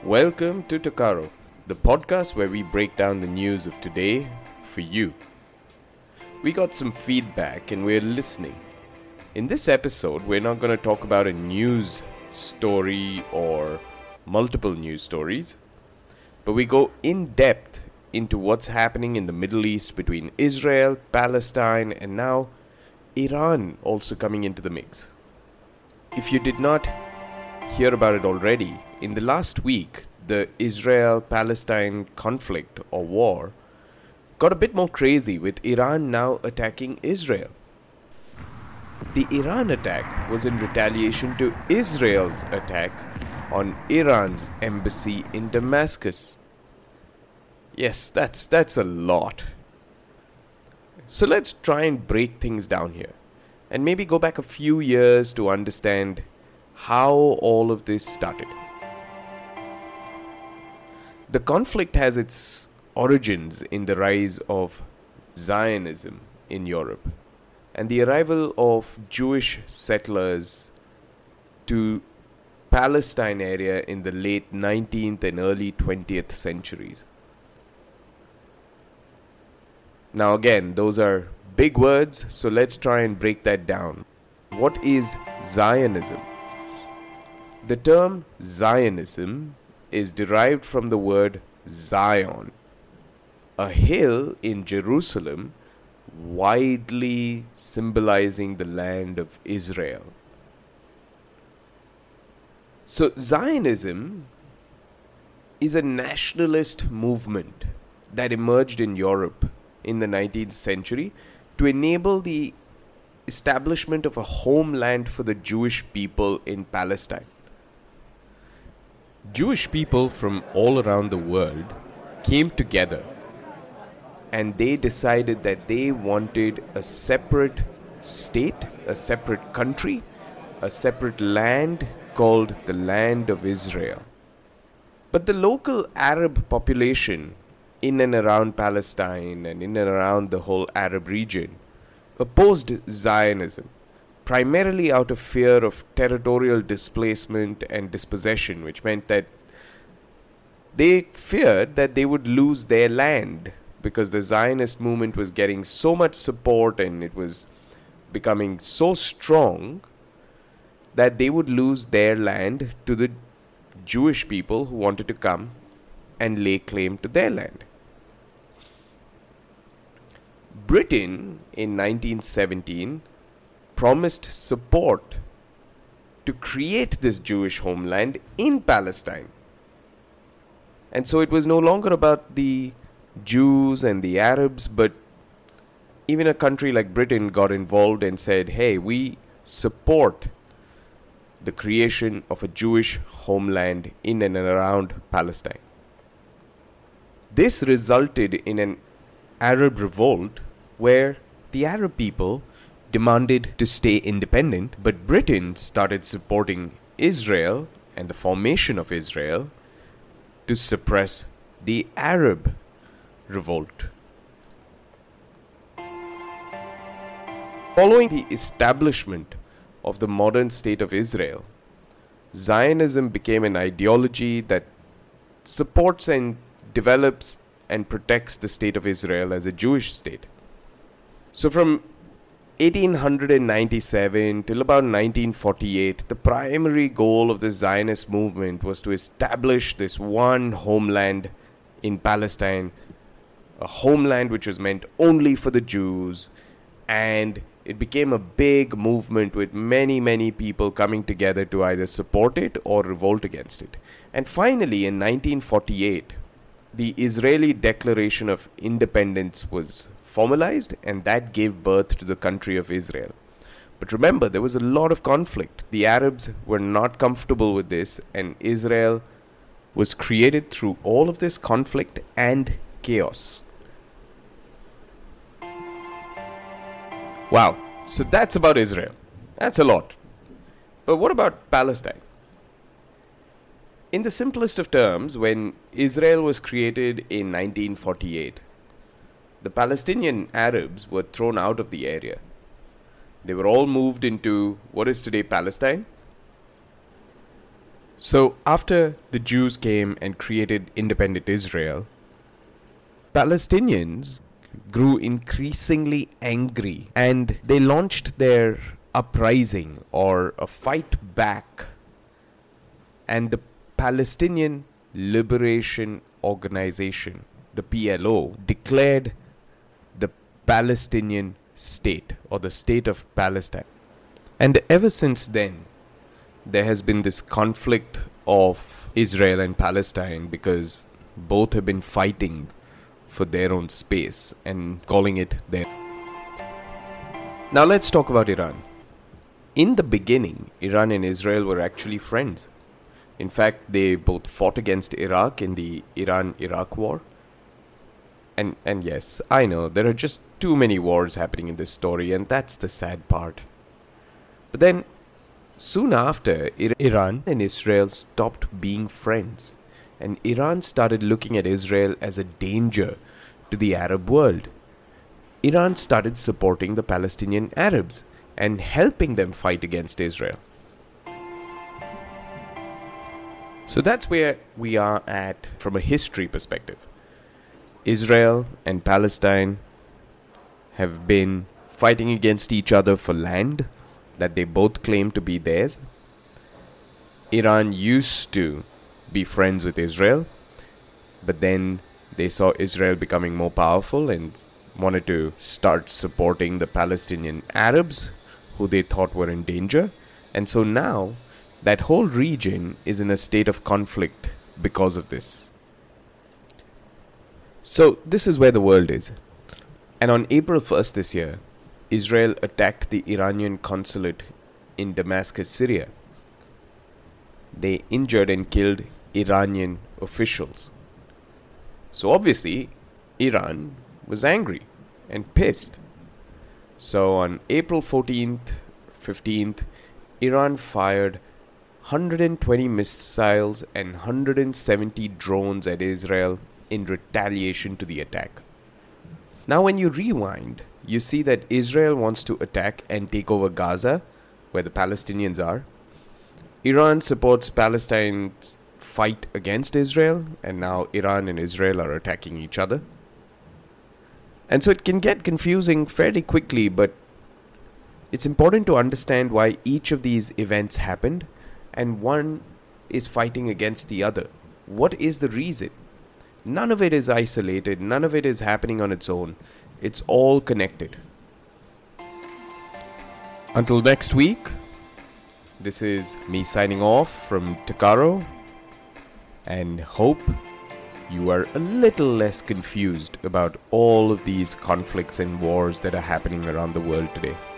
Welcome to Tokaro, the podcast where we break down the news of today for you. We got some feedback and we're listening. In this episode, we're not going to talk about a news story or multiple news stories, but we go in depth into what's happening in the Middle East between Israel, Palestine, and now Iran also coming into the mix. If you did not hear about it already, in the last week, the Israel-Palestine conflict or war got a bit more crazy with Iran now attacking Israel. The Iran attack was in retaliation to Israel's attack on Iran's embassy in Damascus. Yes, that's a lot. So let's try and break things down here and maybe go back a few years to understand how all of this started. The conflict has its origins in the rise of Zionism in Europe and the arrival of Jewish settlers to Palestine area in the late 19th and early 20th centuries. Now again, those are big words, so let's try and break that down. What is Zionism? The term Zionism is derived from the word Zion, a hill in Jerusalem widely symbolizing the land of Israel. So Zionism is a nationalist movement that emerged in Europe in the 19th century to enable the establishment of a homeland for the Jewish people in Palestine. Jewish people from all around the world came together and they decided that they wanted a separate state, a separate country, a separate land called the Land of Israel. But the local Arab population in and around Palestine and in and around the whole Arab region opposed Zionism, primarily out of fear of territorial displacement and dispossession, which meant that they feared that they would lose their land because the Zionist movement was getting so much support and it was becoming so strong that they would lose their land to the Jewish people who wanted to come and lay claim to their land. Britain in 1917 promised support to create this Jewish homeland in Palestine. And so it was no longer about the Jews and the Arabs, but even a country like Britain got involved and said, hey, we support the creation of a Jewish homeland in and around Palestine. This resulted in an Arab revolt where the Arab people demanded to stay independent, but Britain started supporting Israel and the formation of Israel to suppress the Arab revolt. Following the establishment of the modern state of Israel, Zionism became an ideology that supports and develops and protects the state of Israel as a Jewish state. So from 1897 till about 1948, the primary goal of the Zionist movement was to establish this one homeland in Palestine, a homeland which was meant only for the Jews, and it became a big movement with many people coming together to either support it or revolt against it. And finally, in 1948, the Israeli Declaration of Independence was formalized, and that gave birth to the country of Israel. But remember, there was a lot of conflict. The Arabs were not comfortable with this, and Israel was created through all of this conflict and chaos. Wow, so that's about Israel. That's a lot. But what about Palestine? In the simplest of terms, when Israel was created in 1948, the Palestinian Arabs were thrown out of the area. They were all moved into what is today Palestine. So, after the Jews came and created independent Israel, Palestinians grew increasingly angry and they launched their uprising or a fight back. And the Palestinian Liberation Organization, the PLO, declared the Palestinian state or the state of Palestine. And ever since then, there has been this conflict of Israel and Palestine because both have been fighting for their own space and calling it their. Now let's talk about Iran. In the beginning, Iran and Israel were actually friends. In fact, they both fought against Iraq in the Iran-Iraq war. And yes, I know, there are just too many wars happening in this story, and that's the sad part. But then, soon after, Iran and Israel stopped being friends, and Iran started looking at Israel as a danger to the Arab world. Iran started supporting the Palestinian Arabs and helping them fight against Israel. So that's where we are at from a history perspective. Israel and Palestine have been fighting against each other for land that they both claim to be theirs. Iran used to be friends with Israel, but then they saw Israel becoming more powerful and wanted to start supporting the Palestinian Arabs, who they thought were in danger. And so now, that whole region is in a state of conflict because of this. So, this is where the world is. And on April 1st this year, Israel attacked the Iranian consulate in Damascus, Syria. They injured and killed Iranian officials. So obviously, Iran was angry and pissed. So on April 14th, 15th, Iran fired 120 missiles and 170 drones at Israel in retaliation to the attack. Now when you rewind, you see that Israel wants to attack and take over Gaza, where the Palestinians are. Iran supports Palestine's fight against Israel, and now Iran and Israel are attacking each other. And so it can get confusing fairly quickly, but it's important to understand why each of these events happened, and one is fighting against the other. What is the reason? None of it is isolated, none of it is happening on its own. It's all connected. Until next week, this is me signing off from Takaro, and hope you are a little less confused about all of these conflicts and wars that are happening around the world today.